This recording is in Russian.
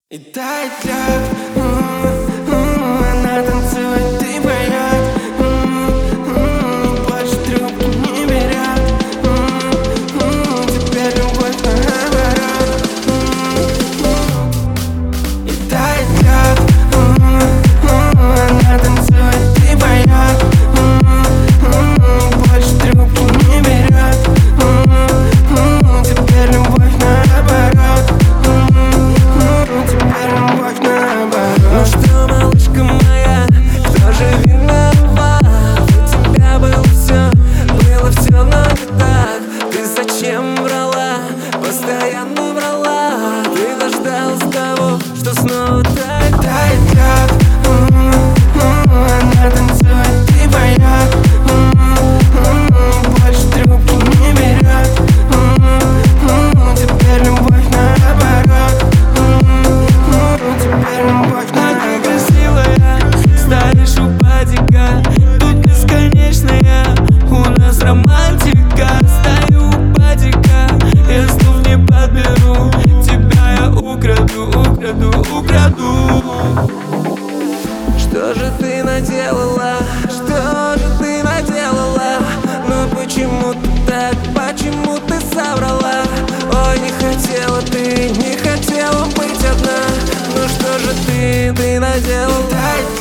И тает лед, она танцует, ты поет, больше трубки не берет, теперь любовь наоборот. И тает лед, она танцует, ты поет, больше трубки не берет, теперь любовь наоборот. Ну что, малышка моя, кто же виноват? У тебя было все, но не так. Ты зачем врала, постоянно врала? Ты дождалась того, что снова тает лед, она танцует, ты поет, больше трубки не берет, теперь любовь наоборот. Теперь любовь наоборот. Красивая, стоишь у падика, тут бесконечная, у нас романтика. Стою у падика, я слов не подберу, тебя я украду. Что же ты наделала, что же ты наделала? Ну почему ты так, почему ты соврала? Ой, не хотела ты, не хотела быть одна. Ну что же ты наделала?